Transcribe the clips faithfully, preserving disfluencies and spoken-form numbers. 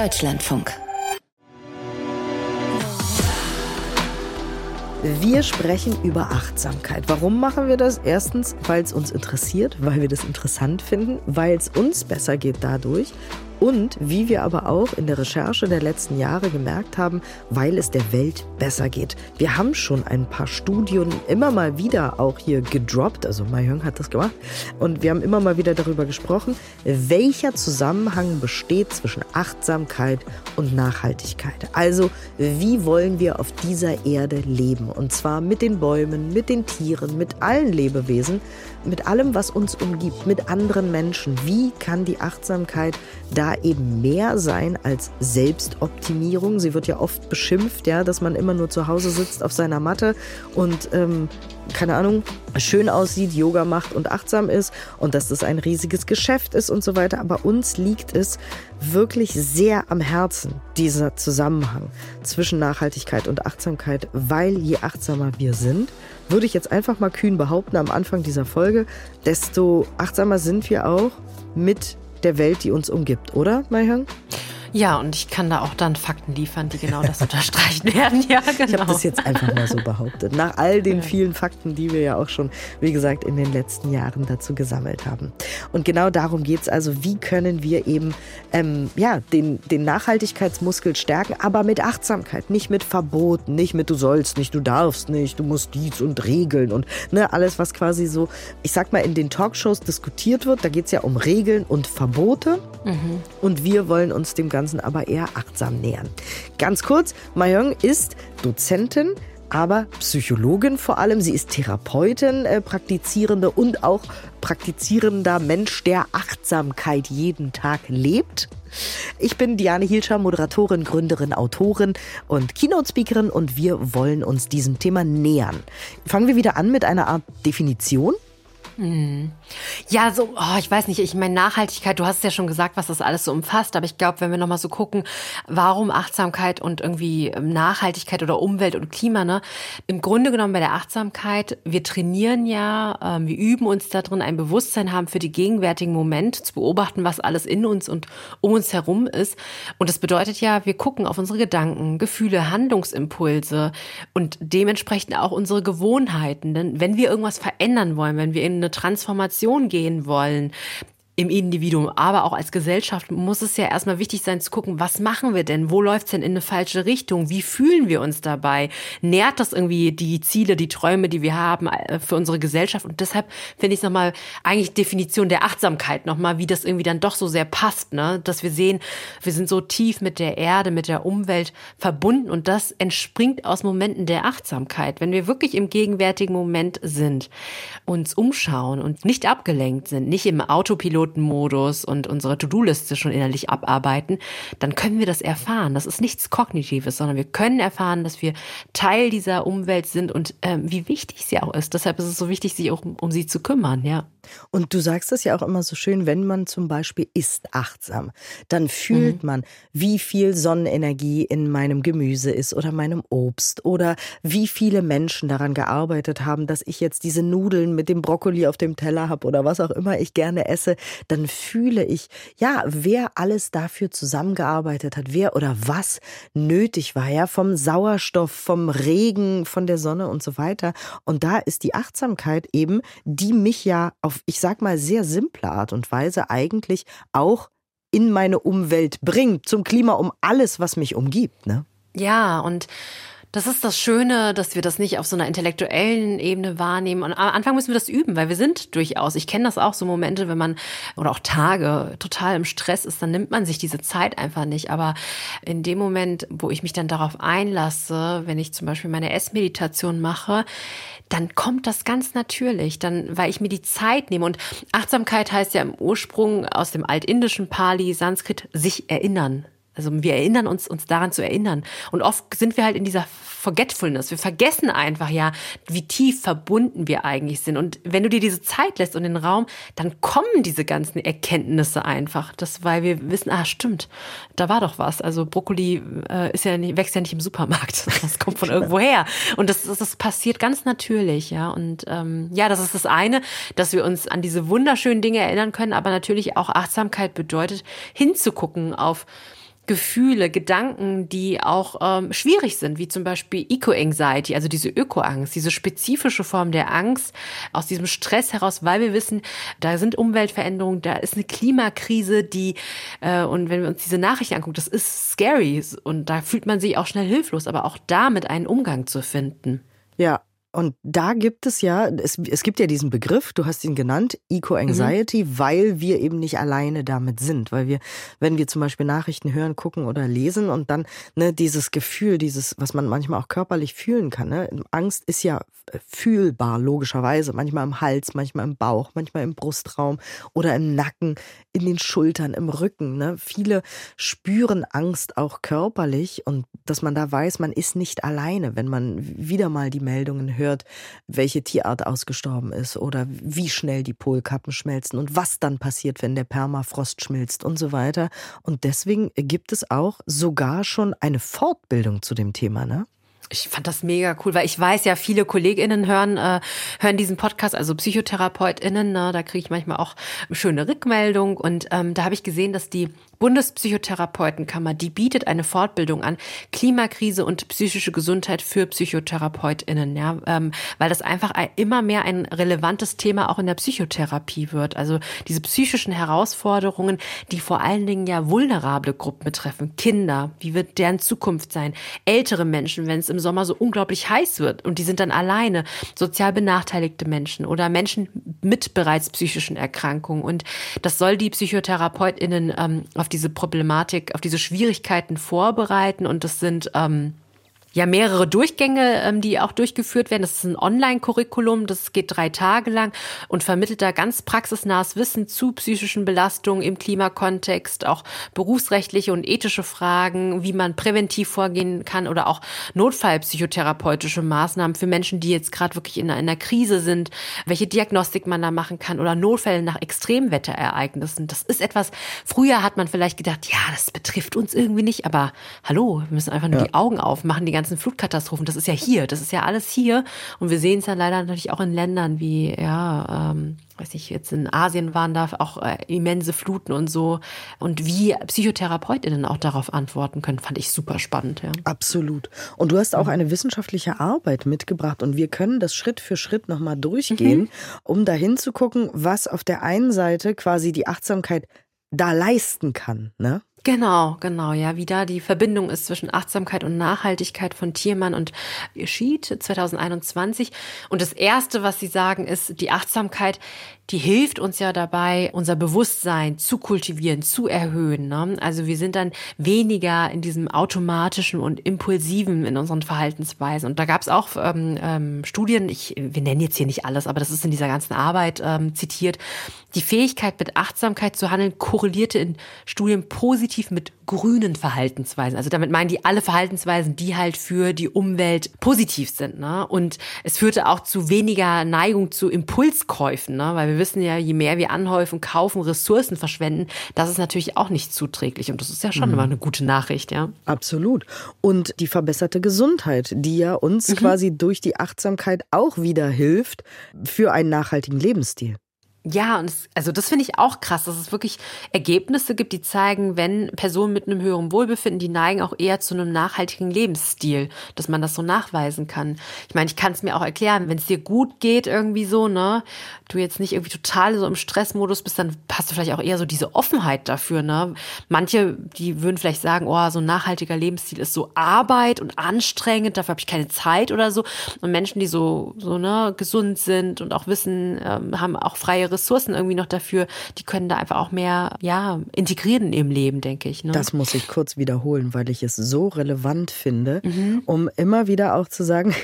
Deutschlandfunk. Wir sprechen über Achtsamkeit. Warum machen wir das? Erstens, weil es uns interessiert, weil wir das interessant finden, weil es uns besser geht dadurch. Und wie wir aber auch in der Recherche der letzten Jahre gemerkt haben, weil es der Welt besser geht. Wir haben schon ein paar Studien immer mal wieder auch hier gedroppt, also Mayong hat das gemacht, und wir haben immer mal wieder darüber gesprochen, welcher Zusammenhang besteht zwischen Achtsamkeit und Nachhaltigkeit. Also wie wollen wir auf dieser Erde leben? Und zwar mit den Bäumen, mit den Tieren, mit allen Lebewesen, mit allem, was uns umgibt, mit anderen Menschen. Wie kann die Achtsamkeit da eben mehr sein als Selbstoptimierung? Sie wird ja oft beschimpft, ja, dass man immer nur zu Hause sitzt auf seiner Matte und, ähm, keine Ahnung, schön aussieht, Yoga macht und achtsam ist und dass das ein riesiges Geschäft ist und so weiter. Aber uns liegt es wirklich sehr am Herzen, dieser Zusammenhang zwischen Nachhaltigkeit und Achtsamkeit, weil je achtsamer wir sind, würde ich jetzt einfach mal kühn behaupten am Anfang dieser Folge, desto achtsamer sind wir auch mit der Welt, die uns umgibt, oder, Mayong? Ja, und ich kann da auch dann Fakten liefern, die genau das unterstreichen werden. Ja, genau. Ich habe das jetzt einfach mal so behauptet. Nach all den vielen Fakten, die wir ja auch schon, wie gesagt, in den letzten Jahren dazu gesammelt haben. Und genau darum geht es also, wie können wir eben ähm, ja, den, den Nachhaltigkeitsmuskel stärken, aber mit Achtsamkeit, nicht mit Verboten, nicht mit du sollst nicht, du darfst nicht, du musst dies und Regeln und ne, alles, was quasi so, ich sag mal, in den Talkshows diskutiert wird. Da geht es ja um Regeln und Verbote. Mhm. Und wir wollen uns dem Ganzen aber eher achtsam nähern. Ganz kurz, Mayong ist Dozentin, aber Psychologin vor allem. Sie ist Therapeutin, äh, praktizierende und auch praktizierender Mensch, der Achtsamkeit jeden Tag lebt. Ich bin Diane Hielscher, Moderatorin, Gründerin, Autorin und Keynote-Speakerin und wir wollen uns diesem Thema nähern. Fangen wir wieder an mit einer Art Definition. Hm. Ja, so, oh, ich weiß nicht, ich meine Nachhaltigkeit, du hast es ja schon gesagt, was das alles so umfasst, aber ich glaube, wenn wir nochmal so gucken, warum Achtsamkeit und irgendwie Nachhaltigkeit oder Umwelt und Klima, ne? Im Grunde genommen bei der Achtsamkeit, wir trainieren ja, ähm, wir üben uns da drin, ein Bewusstsein haben für die gegenwärtigen Momente, zu beobachten, was alles in uns und um uns herum ist. Und das bedeutet ja, wir gucken auf unsere Gedanken, Gefühle, Handlungsimpulse und dementsprechend auch unsere Gewohnheiten. Denn wenn wir irgendwas verändern wollen, wenn wir in eine Transformation gehen wollen, im Individuum, aber auch als Gesellschaft muss es ja erstmal wichtig sein zu gucken, was machen wir denn? Wo läuft's denn in eine falsche Richtung? Wie fühlen wir uns dabei? Nährt das irgendwie die Ziele, die Träume, die wir haben für unsere Gesellschaft? Und deshalb finde ich es nochmal eigentlich Definition der Achtsamkeit nochmal, wie das irgendwie dann doch so sehr passt, ne? Dass wir sehen, wir sind so tief mit der Erde, mit der Umwelt verbunden und das entspringt aus Momenten der Achtsamkeit. Wenn wir wirklich im gegenwärtigen Moment sind, uns umschauen und nicht abgelenkt sind, nicht im Autopilot Modus und unsere To-Do-Liste schon innerlich abarbeiten, dann können wir das erfahren. Das ist nichts Kognitives, sondern wir können erfahren, dass wir Teil dieser Umwelt sind und ähm, wie wichtig sie auch ist. Deshalb ist es so wichtig, sich auch um, um sie zu kümmern, ja. Und du sagst das ja auch immer so schön, wenn man zum Beispiel ist achtsam, dann fühlt mhm. man, wie viel Sonnenenergie in meinem Gemüse ist oder meinem Obst oder wie viele Menschen daran gearbeitet haben, dass ich jetzt diese Nudeln mit dem Brokkoli auf dem Teller habe oder was auch immer ich gerne esse. Dann fühle ich, ja, wer alles dafür zusammengearbeitet hat, wer oder was nötig war, ja, vom Sauerstoff, vom Regen, von der Sonne und so weiter. Und da ist die Achtsamkeit eben, die mich ja auf, ich sag mal, sehr simple Art und Weise eigentlich auch in meine Umwelt bringt, zum Klima, um alles, was mich umgibt, ne? Ja, und das ist das Schöne, dass wir das nicht auf so einer intellektuellen Ebene wahrnehmen. Und am Anfang müssen wir das üben, weil wir sind durchaus, ich kenne das auch, so Momente, wenn man, oder auch Tage, total im Stress ist, dann nimmt man sich diese Zeit einfach nicht. Aber in dem Moment, wo ich mich dann darauf einlasse, wenn ich zum Beispiel meine Essmeditation mache, dann kommt das ganz natürlich, dann, weil ich mir die Zeit nehme. Und Achtsamkeit heißt ja im Ursprung aus dem altindischen Pali, Sanskrit, sich erinnern. Also wir erinnern uns, uns daran zu erinnern. Und oft sind wir halt in dieser Forgetfulness. Wir vergessen einfach ja, wie tief verbunden wir eigentlich sind. Und wenn du dir diese Zeit lässt und den Raum, dann kommen diese ganzen Erkenntnisse einfach. Das, weil wir wissen, ah, stimmt, da war doch was. Also Brokkoli äh, ist ja nicht, wächst ja nicht im Supermarkt. Das kommt von irgendwo her. Und das, das, das passiert ganz natürlich, ja. Und ähm, ja, das ist das eine, dass wir uns an diese wunderschönen Dinge erinnern können. Aber natürlich auch Achtsamkeit bedeutet, hinzugucken auf Gefühle, Gedanken, die auch ähm, schwierig sind, wie zum Beispiel Eco-Anxiety, also diese Öko-Angst, diese spezifische Form der Angst aus diesem Stress heraus, weil wir wissen, da sind Umweltveränderungen, da ist eine Klimakrise, die äh, und wenn wir uns diese Nachrichten angucken, das ist scary und da fühlt man sich auch schnell hilflos, aber auch damit einen Umgang zu finden. Ja. Und da gibt es ja, es, es gibt ja diesen Begriff, du hast ihn genannt, Eco-Anxiety, mhm. weil wir eben nicht alleine damit sind. Weil wir, wenn wir zum Beispiel Nachrichten hören, gucken oder lesen und dann ne, dieses Gefühl, dieses, was man manchmal auch körperlich fühlen kann. Ne? Angst ist ja fühlbar, logischerweise. Manchmal im Hals, manchmal im Bauch, manchmal im Brustraum oder im Nacken, in den Schultern, im Rücken. Ne? Viele spüren Angst auch körperlich und dass man da weiß, man ist nicht alleine, wenn man wieder mal die Meldungen hört, welche Tierart ausgestorben ist oder wie schnell die Polkappen schmelzen und was dann passiert, wenn der Permafrost schmilzt und so weiter. Und deswegen gibt es auch sogar schon eine Fortbildung zu dem Thema, ne? Ich fand das mega cool, weil ich weiß ja, viele KollegInnen hören, äh, hören diesen Podcast, also PsychotherapeutInnen, ne, da kriege ich manchmal auch eine schöne Rückmeldung und ähm, da habe ich gesehen, dass die Bundespsychotherapeutenkammer, die bietet eine Fortbildung an, Klimakrise und psychische Gesundheit für PsychotherapeutInnen, ja, ähm, weil das einfach immer mehr ein relevantes Thema auch in der Psychotherapie wird. Also diese psychischen Herausforderungen, die vor allen Dingen ja vulnerable Gruppen betreffen, Kinder, wie wird deren Zukunft sein, ältere Menschen, wenn es im Sommer so unglaublich heiß wird und die sind dann alleine, sozial benachteiligte Menschen oder Menschen mit bereits psychischen Erkrankungen und das soll die PsychotherapeutInnen ähm, auf diese Problematik, auf diese Schwierigkeiten vorbereiten und das sind ähm, ja mehrere Durchgänge, ähm, die auch durchgeführt werden. Das ist ein Online-Curriculum, das geht drei Tage lang und vermittelt da ganz praxisnahes Wissen zu psychischen Belastungen im Klimakontext, auch berufsrechtliche und ethische Fragen, wie man präventiv vorgehen kann oder auch notfallpsychotherapeutische Maßnahmen für Menschen, die jetzt gerade wirklich in einer Krise sind, welche Diagnostik man da machen kann oder Notfälle nach Extremwetterereignissen. Das ist etwas, früher hat man vielleicht gedacht, ja, das betrifft uns irgendwie nicht, aber hallo, wir müssen einfach nur ja. die Augen aufmachen, die ganzen Flutkatastrophen, das ist ja hier, das ist ja alles hier und wir sehen es ja leider natürlich auch in Ländern wie, ja, ähm, weiß nicht, jetzt in Asien waren da auch äh, immense Fluten und so und wie PsychotherapeutInnen auch darauf antworten können, fand ich super spannend. Ja. Absolut. Und du hast auch eine wissenschaftliche Arbeit mitgebracht und wir können das Schritt für Schritt nochmal durchgehen, mhm. um dahin zu gucken, was auf der einen Seite quasi die Achtsamkeit da leisten kann, ne? Genau, genau, ja, wie da die Verbindung ist zwischen Achtsamkeit und Nachhaltigkeit von Thiermann und Schied zwanzig einundzwanzig. Und das Erste, was sie sagen, ist, die Achtsamkeit, die hilft uns ja dabei, unser Bewusstsein zu kultivieren, zu erhöhen. Ne? Also wir sind dann weniger in diesem automatischen und impulsiven in unseren Verhaltensweisen. Und da gab es auch ähm, ähm, Studien, ich, wir nennen jetzt hier nicht alles, aber das ist in dieser ganzen Arbeit ähm, zitiert, die Fähigkeit mit Achtsamkeit zu handeln korrelierte in Studien positiv mit grünen Verhaltensweisen. Also damit meinen die alle Verhaltensweisen, die halt für die Umwelt positiv sind. Ne? Und es führte auch zu weniger Neigung zu Impulskäufen, ne? Weil wir wissen ja, je mehr wir anhäufen, kaufen, Ressourcen verschwenden, das ist natürlich auch nicht zuträglich. Und das ist ja schon mhm. immer eine gute Nachricht. Ja. Absolut. Und die verbesserte Gesundheit, die ja uns mhm. quasi durch die Achtsamkeit auch wieder hilft für einen nachhaltigen Lebensstil. Ja, und es, also das finde ich auch krass, dass es wirklich Ergebnisse gibt, die zeigen, wenn Personen mit einem höheren Wohlbefinden, die neigen auch eher zu einem nachhaltigen Lebensstil, dass man das so nachweisen kann. Ich meine, ich kann es mir auch erklären, wenn es dir gut geht irgendwie so, ne, du jetzt nicht irgendwie total so im Stressmodus bist, dann hast du vielleicht auch eher so diese Offenheit dafür, ne. Manche, die würden vielleicht sagen, oh, so ein nachhaltiger Lebensstil ist so Arbeit und anstrengend, dafür habe ich keine Zeit oder so. Und Menschen, die so, so ne, gesund sind und auch wissen, ähm, haben auch freie Ressourcen irgendwie noch dafür, die können da einfach auch mehr, ja, integrieren in ihrem Leben, denke ich. Ne? Das muss ich kurz wiederholen, weil ich es so relevant finde, mhm. um immer wieder auch zu sagen,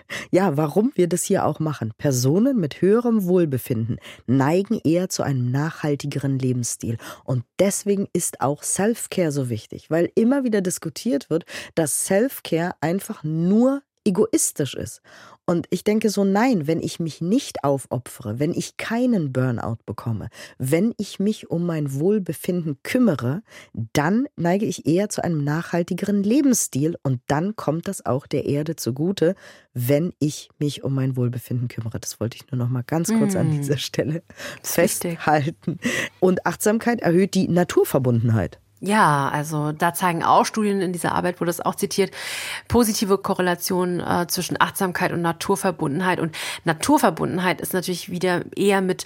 ja, warum wir das hier auch machen. Personen mit höherem Wohlbefinden neigen eher zu einem nachhaltigeren Lebensstil. Und deswegen ist auch Self-Care so wichtig, weil immer wieder diskutiert wird, dass Self-Care einfach nur egoistisch ist. Und ich denke so, nein, wenn ich mich nicht aufopfere, wenn ich keinen Burnout bekomme, wenn ich mich um mein Wohlbefinden kümmere, dann neige ich eher zu einem nachhaltigeren Lebensstil und dann kommt das auch der Erde zugute, wenn ich mich um mein Wohlbefinden kümmere. Das wollte ich nur noch mal ganz kurz mm. an dieser Stelle festhalten. Und Achtsamkeit erhöht die Naturverbundenheit. Ja, also da zeigen auch Studien, in dieser Arbeit wurde das auch zitiert, positive Korrelationen äh, zwischen Achtsamkeit und Naturverbundenheit. Und Naturverbundenheit ist natürlich wieder eher mit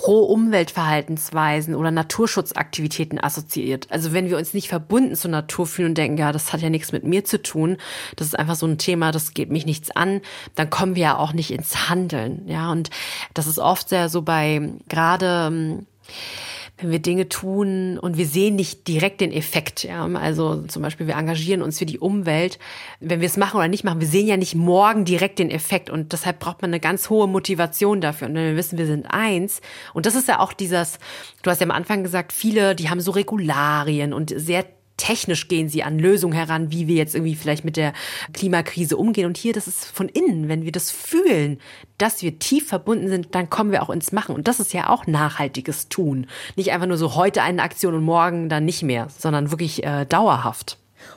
Pro-Umwelt-Verhaltensweisen oder Naturschutzaktivitäten assoziiert. Also wenn wir uns nicht verbunden zur Natur fühlen und denken, ja, das hat ja nichts mit mir zu tun, das ist einfach so ein Thema, das geht mich nichts an, dann kommen wir ja auch nicht ins Handeln. Ja, und das ist oft sehr so bei gerade wenn wir Dinge tun und wir sehen nicht direkt den Effekt, ja, also zum Beispiel wir engagieren uns für die Umwelt, wenn wir es machen oder nicht machen, wir sehen ja nicht morgen direkt den Effekt und deshalb braucht man eine ganz hohe Motivation dafür und wenn wir wissen, wir sind eins und das ist ja auch dieses, du hast ja am Anfang gesagt, viele, die haben so Regularien und sehr technisch gehen sie an Lösungen heran, wie wir jetzt irgendwie vielleicht mit der Klimakrise umgehen. Und hier, das ist von innen, wenn wir das fühlen, dass wir tief verbunden sind, dann kommen wir auch ins Machen. Und das ist ja auch nachhaltiges Tun. Nicht einfach nur so heute eine Aktion und morgen dann nicht mehr, sondern wirklich äh, dauerhaft.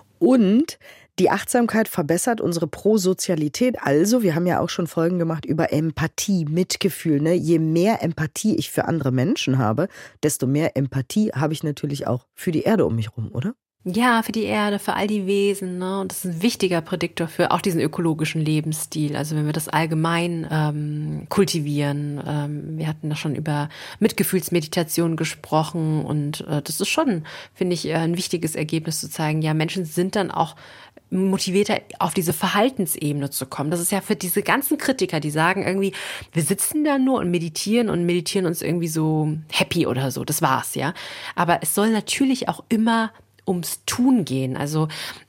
Und die Achtsamkeit verbessert unsere Prosozialität. Also, wir haben ja auch schon Folgen gemacht über Empathie, Mitgefühl. Ne? Je mehr Empathie ich für andere Menschen habe, desto mehr Empathie habe ich natürlich auch für die Erde um mich rum, oder? Ja, für die Erde, für all die Wesen, ne? Und das ist ein wichtiger Prädiktor für auch diesen ökologischen Lebensstil. Also wenn wir das allgemein ähm, kultivieren. Ähm, wir hatten da schon über Mitgefühlsmeditation gesprochen und äh, das ist schon, finde ich, ein wichtiges Ergebnis zu zeigen. Ja, Menschen sind dann auch motivierter, auf diese Verhaltensebene zu kommen. Das ist ja für diese ganzen Kritiker, die sagen irgendwie, wir sitzen da nur und meditieren und meditieren uns irgendwie so happy oder so. Das war's, ja. Aber es soll natürlich auch immer ums Tun gehen. Also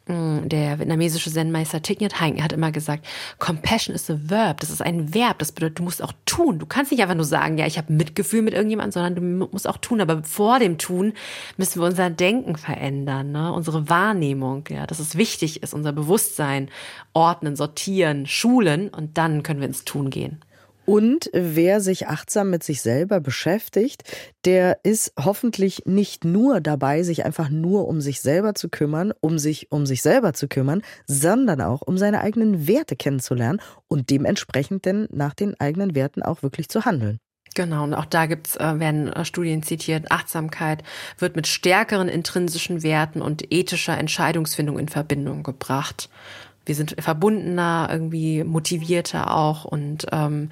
der vietnamesische Zen-Meister Thich Nhat Hanh hat immer gesagt, Compassion is a verb. Das ist ein Verb. Das bedeutet, du musst auch tun. Du kannst nicht einfach nur sagen, ja, ich habe Mitgefühl mit irgendjemandem, sondern du musst auch tun. Aber vor dem Tun müssen wir unser Denken verändern, ne? Unsere Wahrnehmung, ja, dass es wichtig ist, unser Bewusstsein ordnen, sortieren, schulen und dann können wir ins Tun gehen. Und wer sich achtsam mit sich selber beschäftigt, der ist hoffentlich nicht nur dabei, sich einfach nur um sich selber zu kümmern, um sich um sich selber zu kümmern, sondern auch um seine eigenen Werte kennenzulernen und dementsprechend denn nach den eigenen Werten auch wirklich zu handeln. Genau, und auch da gibt's, äh, werden äh, Studien zitiert, Achtsamkeit wird mit stärkeren intrinsischen Werten und ethischer Entscheidungsfindung in Verbindung gebracht. Wir sind verbundener, irgendwie motivierter auch und ähm,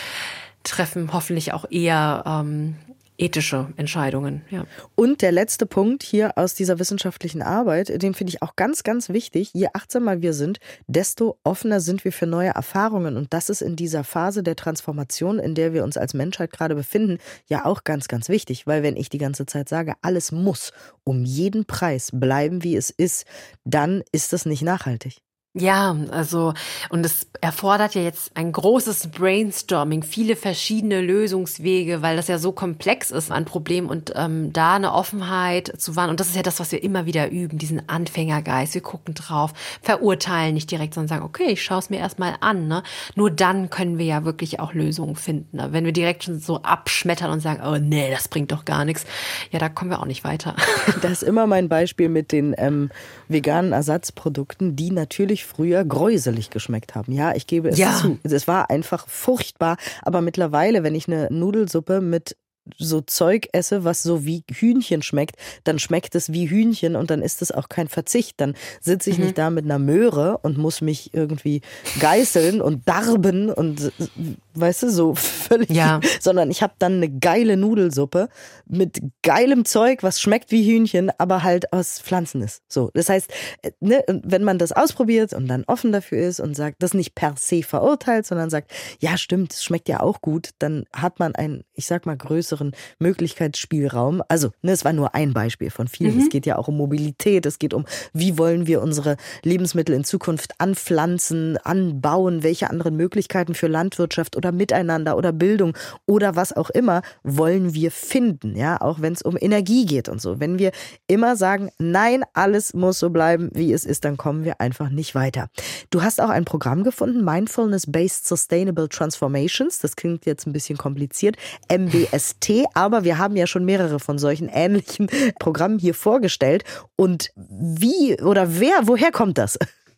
treffen hoffentlich auch eher ähm, ethische Entscheidungen. Ja. Und der letzte Punkt hier aus dieser wissenschaftlichen Arbeit, den finde ich auch ganz, ganz wichtig. Je achtsamer wir sind, desto offener sind wir für neue Erfahrungen. Und das ist in dieser Phase der Transformation, in der wir uns als Menschheit gerade befinden, ja auch ganz, ganz wichtig. Weil wenn ich die ganze Zeit sage, alles muss um jeden Preis bleiben, wie es ist, dann ist das nicht nachhaltig. Ja, also und es erfordert ja jetzt ein großes Brainstorming, viele verschiedene Lösungswege, weil das ja so komplex ist an Problemen und ähm, da eine Offenheit zu wahren. Und das ist ja das, was wir immer wieder üben, diesen Anfängergeist. Wir gucken drauf, verurteilen nicht direkt, sondern sagen, okay, ich schaue es mir erstmal an. Ne? Nur dann können wir ja wirklich auch Lösungen finden. Ne? Wenn wir direkt schon so abschmettern und sagen, oh nee, das bringt doch gar nichts, ja, da kommen wir auch nicht weiter. Das ist immer mein Beispiel mit den ähm, veganen Ersatzprodukten, die natürlich früher gräuselig geschmeckt haben. Ja, ich gebe es ja. zu. Es war einfach furchtbar. Aber mittlerweile, wenn ich eine Nudelsuppe mit so Zeug esse, was so wie Hühnchen schmeckt, dann schmeckt es wie Hühnchen und dann ist es auch kein Verzicht. Dann sitze ich mhm. nicht da mit einer Möhre und muss mich irgendwie geißeln und darben und weißt du, so völlig, ja. sondern ich habe dann eine geile Nudelsuppe mit geilem Zeug, was schmeckt wie Hühnchen, aber halt aus Pflanzen ist. So, das heißt, ne, wenn man das ausprobiert und dann offen dafür ist und sagt, das nicht per se verurteilt, sondern sagt, ja stimmt, es schmeckt ja auch gut, dann hat man einen, ich sag mal, größeren Möglichkeitsspielraum. Also, ne, es war nur ein Beispiel von vielen. Mhm. Es geht ja auch um Mobilität, es geht um, wie wollen wir unsere Lebensmittel in Zukunft anpflanzen, anbauen, welche anderen Möglichkeiten für Landwirtschaft oder Miteinander oder Bildung oder was auch immer wollen wir finden, ja, auch wenn es um Energie geht und so. Wenn wir immer sagen, nein, alles muss so bleiben, wie es ist, dann kommen wir einfach nicht weiter. Du hast auch ein Programm gefunden, Mindfulness-Based Sustainable Transformations, das klingt jetzt ein bisschen kompliziert, M B S T, aber wir haben ja schon mehrere von solchen ähnlichen Programmen hier vorgestellt und wie oder wer, woher kommt das?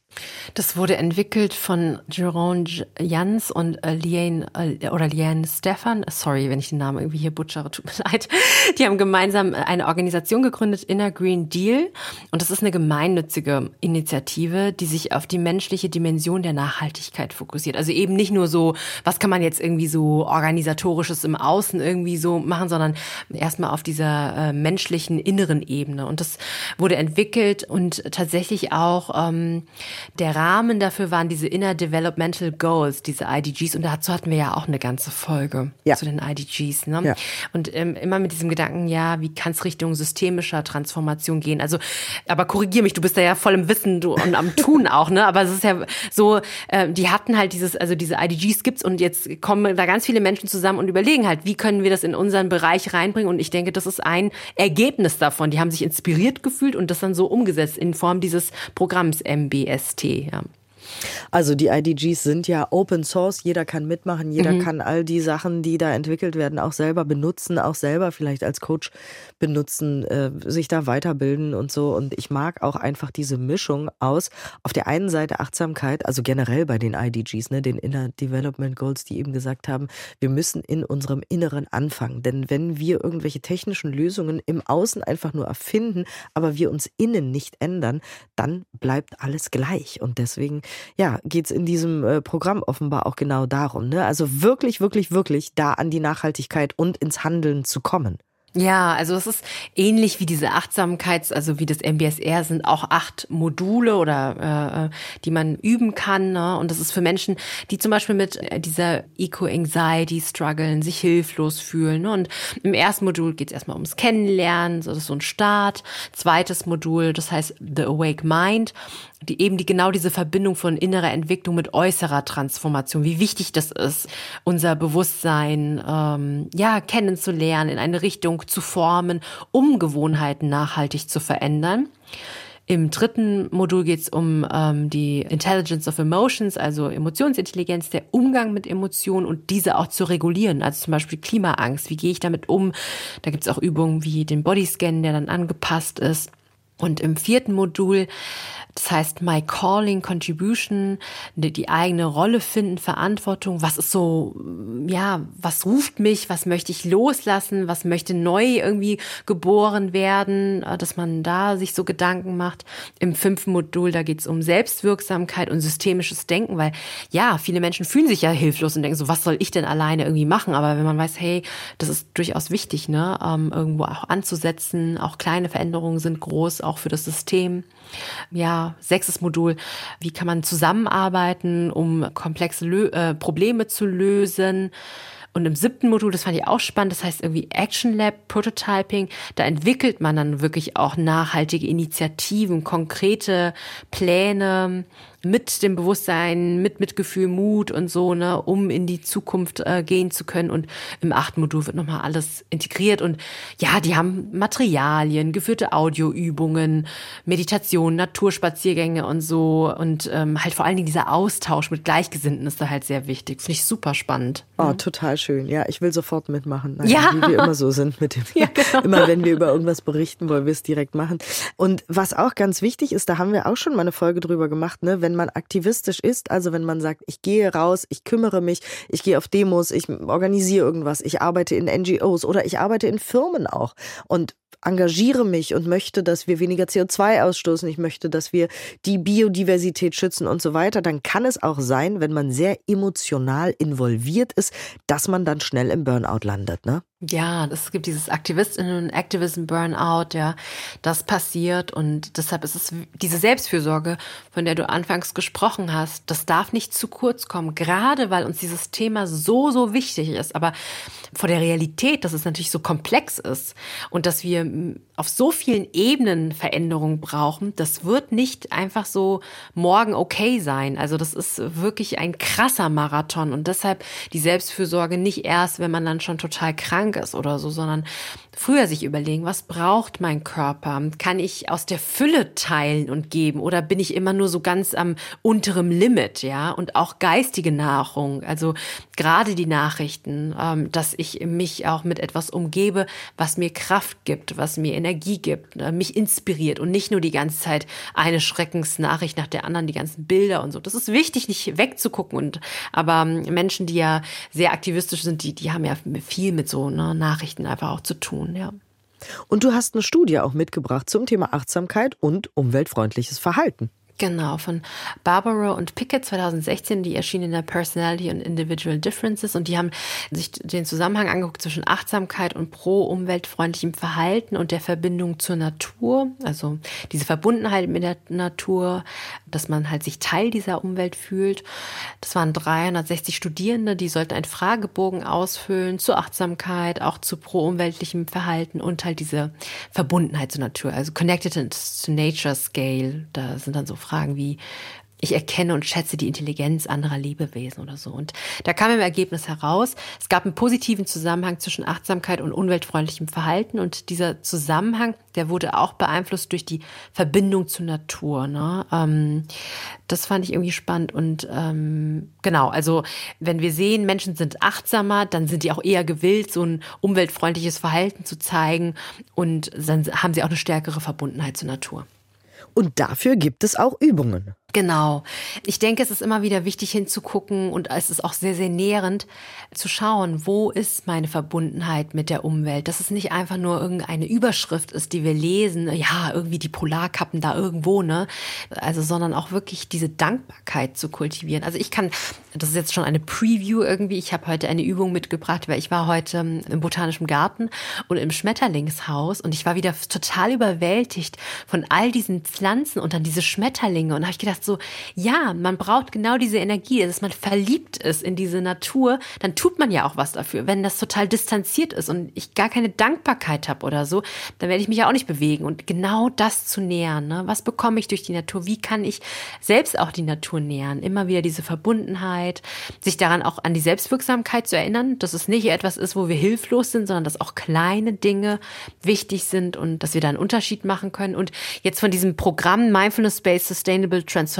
Das wurde entwickelt von Jerome Jans und äh, Liane äh, oder Liane Stephan. Sorry, wenn ich den Namen irgendwie hier butchere, tut mir leid. Die haben gemeinsam eine Organisation gegründet, Inner Green Deal. Und das ist eine gemeinnützige Initiative, die sich auf die menschliche Dimension der Nachhaltigkeit fokussiert. Also eben nicht nur so, was kann man jetzt irgendwie so organisatorisches im Außen irgendwie so machen, sondern erstmal auf dieser äh, menschlichen inneren Ebene. Und das wurde entwickelt und tatsächlich auch ähm, der Rahmen dafür waren diese Inner Developmental Goals, diese I D Gs. Und dazu hatten wir ja auch eine ganze Folge ja. zu den I D Gs. Ne? Ja. Und ähm, immer mit diesem Gedanken, ja, wie kann es Richtung systemischer Transformation gehen? Also, aber korrigier mich, du bist da ja voll im Wissen du, und am Tun auch, ne? Aber es ist ja so, äh, die hatten halt dieses, also diese I D Gs gibt's und jetzt kommen da ganz viele Menschen zusammen und überlegen halt, wie können wir das in unseren Bereich reinbringen? Und ich denke, das ist ein Ergebnis davon. Die haben sich inspiriert gefühlt und das dann so umgesetzt in Form dieses Programms M B S T. Ja. Also die I D Gs sind ja Open Source, jeder kann mitmachen, jeder mhm. kann all die Sachen, die da entwickelt werden, auch selber benutzen, auch selber vielleicht als Coach benutzen, äh, sich da weiterbilden und so. Und ich mag auch einfach diese Mischung aus, auf der einen Seite Achtsamkeit, also generell bei den I D Gs, ne, den Inner Development Goals, die eben gesagt haben, wir müssen in unserem Inneren anfangen. Denn wenn wir irgendwelche technischen Lösungen im Außen einfach nur erfinden, aber wir uns innen nicht ändern, dann bleibt alles gleich. Und deswegen ja, geht's in diesem äh, Programm offenbar auch genau darum, ne? Also wirklich, wirklich, wirklich da an die Nachhaltigkeit und ins Handeln zu kommen. Ja, also es ist ähnlich wie diese Achtsamkeits-, also wie das M B S R, sind auch acht Module oder äh, die man üben kann. Ne? Und das ist für Menschen, die zum Beispiel mit dieser Eco-Anxiety strugglen, sich hilflos fühlen. Ne? Und im ersten Modul geht es erstmal ums Kennenlernen, so das ist so ein Start. Zweites Modul, das heißt The Awake Mind, die eben die genau diese Verbindung von innerer Entwicklung mit äußerer Transformation, wie wichtig das ist, unser Bewusstsein ähm, ja kennenzulernen, in eine Richtung zu formen, um Gewohnheiten nachhaltig zu verändern. Im dritten Modul geht es um ähm, die Intelligence of Emotions, also Emotionsintelligenz, der Umgang mit Emotionen und diese auch zu regulieren. Also zum Beispiel Klimaangst, wie gehe ich damit um? Da gibt es auch Übungen wie den Bodyscan, der dann angepasst ist. Und im vierten Modul, das heißt My Calling, Contribution, die eigene Rolle finden, Verantwortung. Was ist so, ja, was ruft mich, was möchte ich loslassen, was möchte neu irgendwie geboren werden, dass man da sich so Gedanken macht. Im fünften Modul, da geht es um Selbstwirksamkeit und systemisches Denken, weil ja, viele Menschen fühlen sich ja hilflos und denken so, was soll ich denn alleine irgendwie machen? Aber wenn man weiß, hey, das ist durchaus wichtig, ne, ähm, irgendwo auch anzusetzen, auch kleine Veränderungen sind groß, auch für das System. Ja, sechstes Modul, wie kann man zusammenarbeiten, um komplexe Lö- äh, Probleme zu lösen. Und im siebten Modul, das fand ich auch spannend, das heißt irgendwie Action Lab, Prototyping, da entwickelt man dann wirklich auch nachhaltige Initiativen, konkrete Pläne mit dem Bewusstsein, mit Mitgefühl, Mut und so, ne, um in die Zukunft äh, gehen zu können. Und im achten Modul wird nochmal alles integriert. Und ja, die haben Materialien, geführte Audioübungen, Meditation, Naturspaziergänge und so. Und ähm, halt vor allen Dingen dieser Austausch mit Gleichgesinnten ist da halt sehr wichtig. Finde ich super spannend. Oh, mhm. total schön. Ja, ich will sofort mitmachen. Nein, ja. Wie wir immer so sind mit dem. Ja, genau. Immer wenn wir über irgendwas berichten, wollen wir es direkt machen. Und was auch ganz wichtig ist, da haben wir auch schon mal eine Folge drüber gemacht, ne, wenn man aktivistisch ist, also wenn man sagt, ich gehe raus, ich kümmere mich, ich gehe auf Demos, ich organisiere irgendwas, ich arbeite in N G Os oder ich arbeite in Firmen auch und engagiere mich und möchte, dass wir weniger C O zwei ausstoßen, ich möchte, dass wir die Biodiversität schützen und so weiter, dann kann es auch sein, wenn man sehr emotional involviert ist, dass man dann schnell im Burnout landet, ne? Ja, es gibt dieses Aktivistinnen- und Activism-Burnout, ja, das passiert und deshalb ist es diese Selbstfürsorge, von der du anfangs gesprochen hast, das darf nicht zu kurz kommen, gerade weil uns dieses Thema so, so wichtig ist, aber vor der Realität, dass es natürlich so komplex ist und dass wir auf so vielen Ebenen Veränderungen brauchen, das wird nicht einfach so morgen okay sein, also das ist wirklich ein krasser Marathon und deshalb die Selbstfürsorge nicht erst, wenn man dann schon total krank ist oder so, sondern früher sich überlegen, was braucht mein Körper? Kann ich aus der Fülle teilen und geben oder bin ich immer nur so ganz am unteren Limit, ja? Und auch geistige Nahrung, also gerade die Nachrichten, ähm, dass ich mich auch mit etwas umgebe, was mir Kraft gibt, was mir Energie gibt, äh, mich inspiriert und nicht nur die ganze Zeit eine Schreckensnachricht nach der anderen, die ganzen Bilder und so. Das ist wichtig, nicht wegzugucken. Und aber Menschen, die ja sehr aktivistisch sind, die, die haben ja viel mit so ne, Nachrichten einfach auch zu tun, ja. Und du hast eine Studie auch mitgebracht zum Thema Achtsamkeit und umweltfreundliches Verhalten. Genau, von Barbara und Pickett zwanzig sechzehn, die erschien in der Personality and Individual Differences und die haben sich den Zusammenhang angeguckt zwischen Achtsamkeit und pro-umweltfreundlichem Verhalten und der Verbindung zur Natur, also diese Verbundenheit mit der Natur, dass man halt sich Teil dieser Umwelt fühlt. Das waren dreihundertsechzig Studierende, die sollten einen Fragebogen ausfüllen zur Achtsamkeit, auch zu pro-umweltlichem Verhalten und halt diese Verbundenheit zur Natur, also Connected to Nature Scale, da sind dann so Fragen wie, ich erkenne und schätze die Intelligenz anderer Lebewesen oder so. Und da kam im Ergebnis heraus, es gab einen positiven Zusammenhang zwischen Achtsamkeit und umweltfreundlichem Verhalten. Und dieser Zusammenhang, der wurde auch beeinflusst durch die Verbindung zur Natur. Ne? Ähm, das fand ich irgendwie spannend. Und ähm, genau, also wenn wir sehen, Menschen sind achtsamer, dann sind die auch eher gewillt, so ein umweltfreundliches Verhalten zu zeigen. Und dann haben sie auch eine stärkere Verbundenheit zur Natur. Und dafür gibt es auch Übungen. Genau. Ich denke, es ist immer wieder wichtig hinzugucken und es ist auch sehr, sehr nährend zu schauen, wo ist meine Verbundenheit mit der Umwelt. Dass es nicht einfach nur irgendeine Überschrift ist, die wir lesen, ja, irgendwie die Polarkappen da irgendwo, ne? Also, sondern auch wirklich diese Dankbarkeit zu kultivieren. Also ich kann, das ist jetzt schon eine Preview irgendwie, ich habe heute eine Übung mitgebracht, weil ich war heute im Botanischen Garten und im Schmetterlingshaus und ich war wieder total überwältigt von all diesen Pflanzen und dann diese Schmetterlinge und da habe ich gedacht, so, ja, man braucht genau diese Energie, dass man verliebt ist in diese Natur, dann tut man ja auch was dafür. Wenn das total distanziert ist und ich gar keine Dankbarkeit habe oder so, dann werde ich mich ja auch nicht bewegen. Und genau das zu nähern, ne? Was bekomme ich durch die Natur? Wie kann ich selbst auch die Natur nähern? Immer wieder diese Verbundenheit, sich daran auch an die Selbstwirksamkeit zu erinnern, dass es nicht etwas ist, wo wir hilflos sind, sondern dass auch kleine Dinge wichtig sind und dass wir da einen Unterschied machen können. Und jetzt von diesem Programm Mindfulness-Based Sustainable Transformation,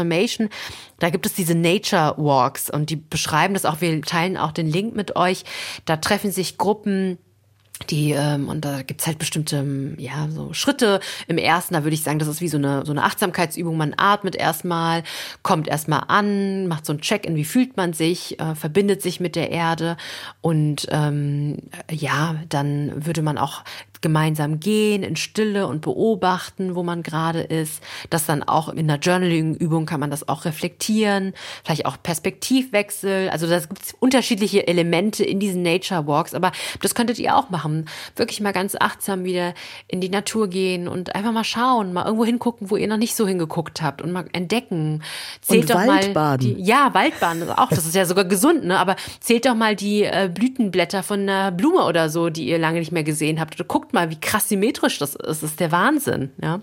da gibt es diese Nature Walks und die beschreiben das auch, wir teilen auch den Link mit euch, da treffen sich Gruppen, die, ähm, und da gibt's halt bestimmte, ja, so Schritte. Im ersten, da würde ich sagen, das ist wie so eine, so eine Achtsamkeitsübung. Man atmet erstmal, kommt erstmal an, macht so ein Check-in, wie fühlt man sich, äh, verbindet sich mit der Erde und, ähm, ja, dann würde man auch gemeinsam gehen in Stille und beobachten, wo man gerade ist. Das dann auch in einer Journaling-Übung kann man das auch reflektieren, vielleicht auch Perspektivwechsel. Also da gibt es unterschiedliche Elemente in diesen Nature Walks, aber das könntet ihr auch machen. Wirklich mal ganz achtsam wieder in die Natur gehen und einfach mal schauen, mal irgendwo hingucken, wo ihr noch nicht so hingeguckt habt und mal entdecken. Zählt und doch Waldbaden. Mal die, ja, Waldbaden auch. Das ist ja sogar gesund, ne? Aber zählt doch mal die äh, Blütenblätter von einer Blume oder so, die ihr lange nicht mehr gesehen habt. Oder guckt mal, wie krass symmetrisch das ist. Das ist der Wahnsinn, ja.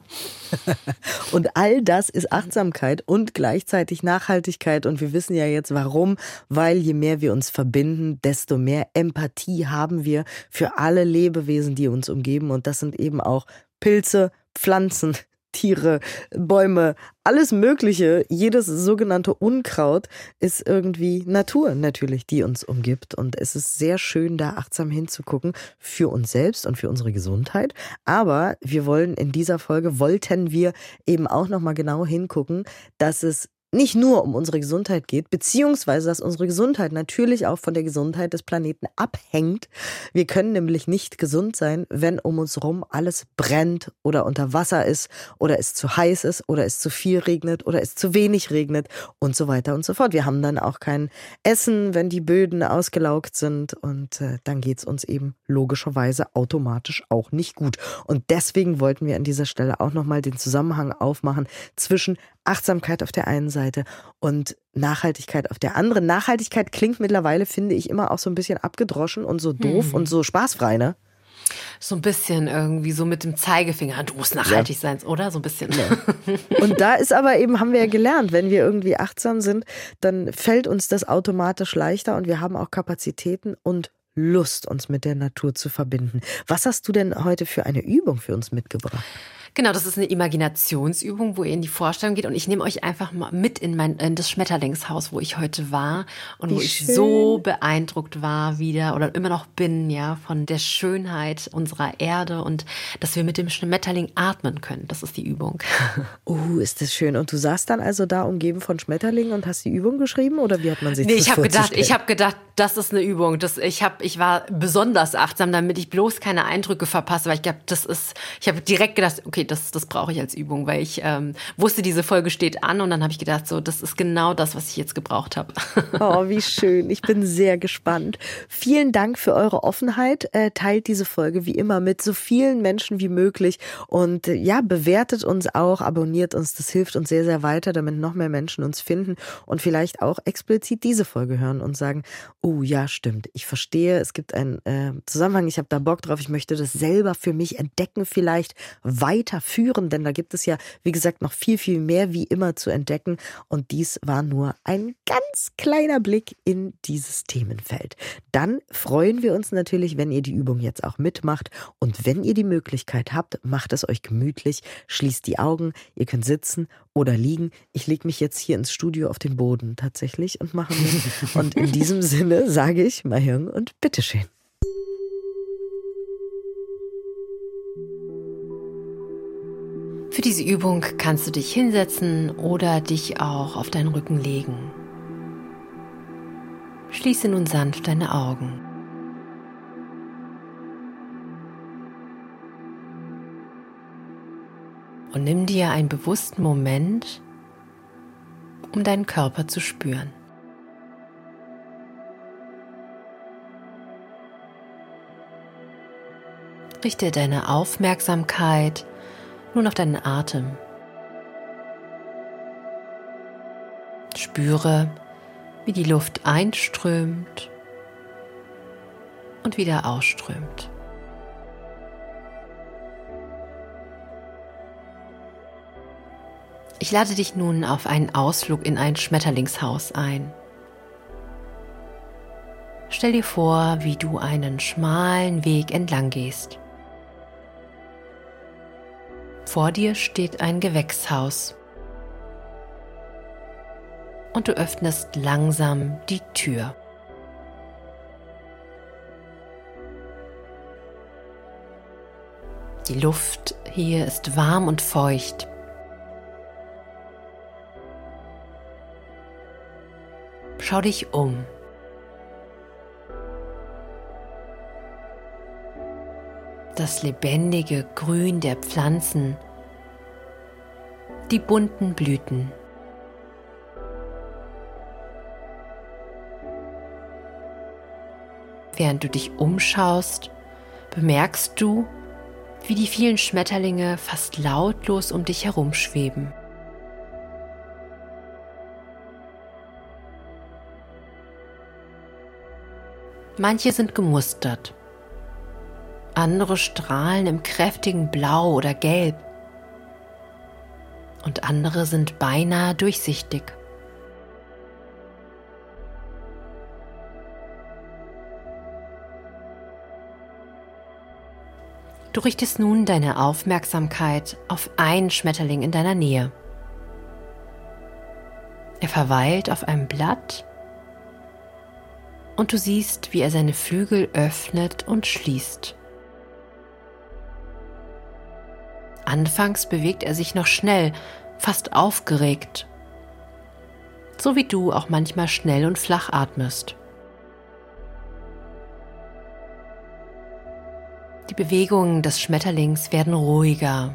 Und all das ist Achtsamkeit und gleichzeitig Nachhaltigkeit. Und wir wissen ja jetzt warum, weil je mehr wir uns verbinden, desto mehr Empathie haben wir für alle Lebewesen, die uns umgeben. Und das sind eben auch Pilze, Pflanzen, Tiere, Bäume, alles Mögliche. Jedes sogenannte Unkraut ist irgendwie Natur natürlich, die uns umgibt. Und es ist sehr schön, da achtsam hinzugucken für uns selbst und für unsere Gesundheit. Aber wir wollen in dieser Folge, wollten wir eben auch nochmal genau hingucken, dass es nicht nur um unsere Gesundheit geht, beziehungsweise dass unsere Gesundheit natürlich auch von der Gesundheit des Planeten abhängt. Wir können nämlich nicht gesund sein, wenn um uns herum alles brennt oder unter Wasser ist oder es zu heiß ist oder es zu viel regnet oder es zu wenig regnet und so weiter und so fort. Wir haben dann auch kein Essen, wenn die Böden ausgelaugt sind und äh, dann geht's uns eben logischerweise automatisch auch nicht gut. Und deswegen wollten wir an dieser Stelle auch nochmal den Zusammenhang aufmachen zwischen Achtsamkeit auf der einen Seite und Nachhaltigkeit auf der anderen. Nachhaltigkeit klingt mittlerweile, finde ich, immer auch so ein bisschen abgedroschen und so doof hm. und so spaßfrei, ne? So ein bisschen irgendwie so mit dem Zeigefinger. Du musst nachhaltig ja. sein, oder? So ein bisschen. Ja. Und da ist aber eben, haben wir ja gelernt, wenn wir irgendwie achtsam sind, dann fällt uns das automatisch leichter und wir haben auch Kapazitäten und Lust, uns mit der Natur zu verbinden. Was hast du denn heute für eine Übung für uns mitgebracht? Genau, das ist eine Imaginationsübung, wo ihr in die Vorstellung geht. Und ich nehme euch einfach mal mit in, mein, in das Schmetterlingshaus, wo ich heute war und Wie wo ich schön. so beeindruckt war wieder oder immer noch bin, ja, von der Schönheit unserer Erde und dass wir mit dem Schmetterling atmen können. Das ist die Übung. Oh, ist das schön. Und du saßt dann also da umgeben von Schmetterlingen und hast die Übung geschrieben? Oder wie hat man sich Nee, das ich habe gedacht, vorzustellen? ich habe gedacht, das ist eine Übung. Das, ich, hab, ich war besonders achtsam, damit ich bloß keine Eindrücke verpasse, weil ich glaube, das ist, ich habe direkt gedacht, okay, das, das brauche ich als Übung, weil ich ähm, wusste, diese Folge steht an und dann habe ich gedacht, so, das ist genau das, was ich jetzt gebraucht habe. Oh, wie schön. Ich bin sehr gespannt. Vielen Dank für eure Offenheit. Äh, teilt diese Folge wie immer mit so vielen Menschen wie möglich und äh, ja, bewertet uns auch, abonniert uns. Das hilft uns sehr, sehr weiter, damit noch mehr Menschen uns finden und vielleicht auch explizit diese Folge hören und sagen, oh ja, stimmt, ich verstehe, es gibt einen äh, Zusammenhang, ich habe da Bock drauf, ich möchte das selber für mich entdecken, vielleicht weiterführen, denn da gibt es ja, wie gesagt, noch viel, viel mehr wie immer zu entdecken und dies war nur ein ganz kleiner Blick in dieses Themenfeld. Dann freuen wir uns natürlich, wenn ihr die Übung jetzt auch mitmacht und wenn ihr die Möglichkeit habt, macht es euch gemütlich, schließt die Augen, ihr könnt sitzen oder liegen. Ich lege mich jetzt hier ins Studio auf den Boden tatsächlich und mache mit. Und in diesem Sinne sage ich Mahjong und bitteschön. Für diese Übung kannst du dich hinsetzen oder dich auch auf deinen Rücken legen. Schließe nun sanft deine Augen. Und nimm dir einen bewussten Moment, um deinen Körper zu spüren. Richte deine Aufmerksamkeit nun auf deinen Atem. Spüre, wie die Luft einströmt und wieder ausströmt. Ich lade dich nun auf einen Ausflug in ein Schmetterlingshaus ein. Stell dir vor, wie du einen schmalen Weg entlang gehst. Vor dir steht ein Gewächshaus und du öffnest langsam die Tür. Die Luft hier ist warm und feucht. Schau dich um. Das lebendige Grün der Pflanzen, die bunten Blüten. Während du dich umschaust, bemerkst du, wie die vielen Schmetterlinge fast lautlos um dich herumschweben. Manche sind gemustert. Andere strahlen im kräftigen Blau oder Gelb und andere sind beinahe durchsichtig. Du richtest nun deine Aufmerksamkeit auf einen Schmetterling in deiner Nähe. Er verweilt auf einem Blatt und du siehst, wie er seine Flügel öffnet und schließt. Anfangs bewegt er sich noch schnell, fast aufgeregt, so wie du auch manchmal schnell und flach atmest. Die Bewegungen des Schmetterlings werden ruhiger.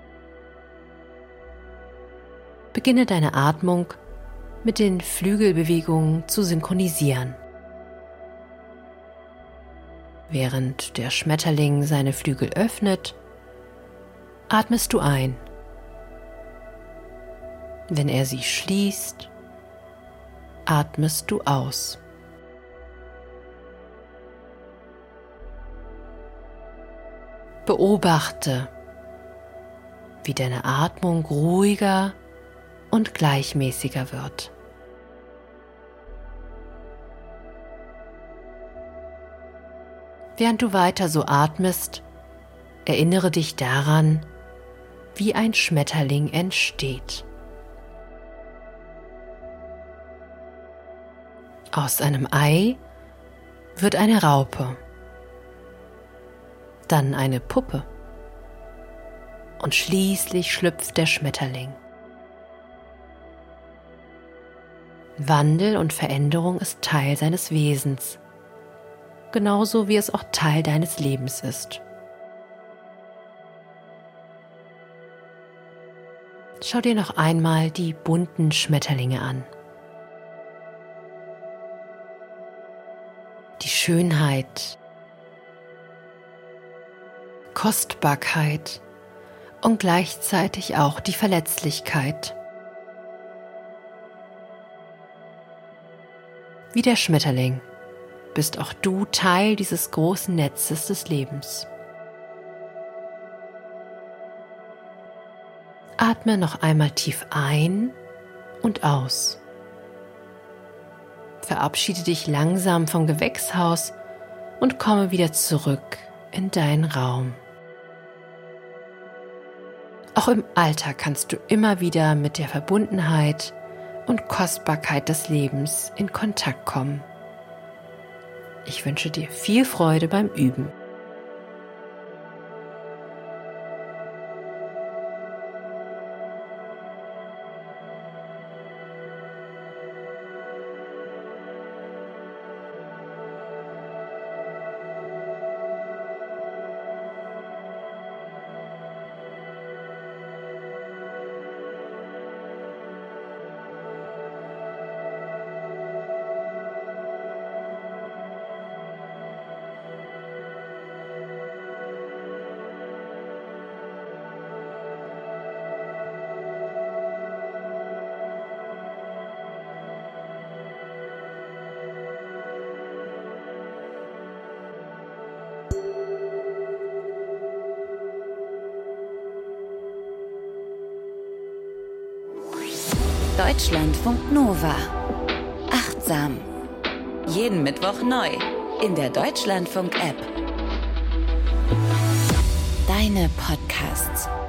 Beginne deine Atmung mit den Flügelbewegungen zu synchronisieren. Während der Schmetterling seine Flügel öffnet, atmest du ein. Wenn er sie schließt, atmest du aus. Beobachte, wie deine Atmung ruhiger und gleichmäßiger wird. Während du weiter so atmest, erinnere dich daran, wie ein Schmetterling entsteht. Aus einem Ei wird eine Raupe, dann eine Puppe und schließlich schlüpft der Schmetterling. Wandel und Veränderung ist Teil seines Wesens, genauso wie es auch Teil deines Lebens ist. Schau dir noch einmal die bunten Schmetterlinge an. Die Schönheit, Kostbarkeit und gleichzeitig auch die Verletzlichkeit. Wie der Schmetterling bist auch du Teil dieses großen Netzes des Lebens. Atme noch einmal tief ein und aus. Verabschiede dich langsam vom Gewächshaus und komme wieder zurück in deinen Raum. Auch im Alltag kannst du immer wieder mit der Verbundenheit und Kostbarkeit des Lebens in Kontakt kommen. Ich wünsche dir viel Freude beim Üben. Deutschlandfunk Nova. Achtsam. Jeden Mittwoch neu in der Deutschlandfunk-App. Deine Podcasts.